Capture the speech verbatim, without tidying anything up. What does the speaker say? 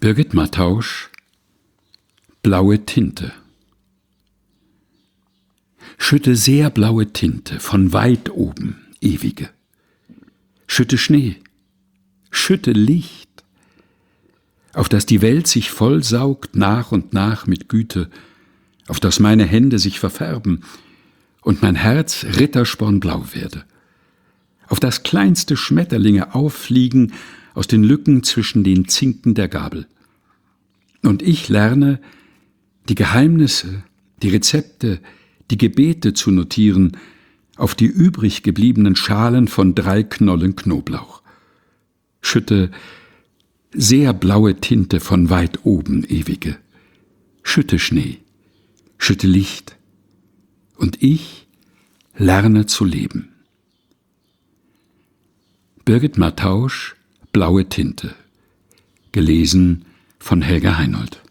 Birgit Mattausch, Blaue Tinte. Schütte sehr blaue Tinte, von weit oben, ewige. Schütte Schnee, schütte Licht, auf das die Welt sich vollsaugt nach und nach mit Güte, auf das meine Hände sich verfärben und mein Herz ritterspornblau werde, auf das kleinste Schmetterlinge auffliegen aus den Lücken zwischen den Zinken der Gabel. Und ich lerne, die Geheimnisse, die Rezepte, die Gebete zu notieren auf die übrig gebliebenen Schalen von drei Knollen Knoblauch. Schütte sehr blaue Tinte von weit oben, ewige. Schütte Schnee, schütte Licht. Und ich lerne zu leben. Birgit Mattausch, Blaue Tinte. Gelesen von Helga Heinold.